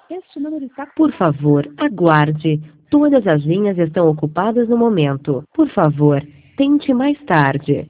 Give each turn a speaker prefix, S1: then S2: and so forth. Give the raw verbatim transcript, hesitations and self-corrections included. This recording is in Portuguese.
S1: Este número está...
S2: Por favor, aguarde. Todas as linhas estão ocupadas no momento. Por favor, tente mais tarde.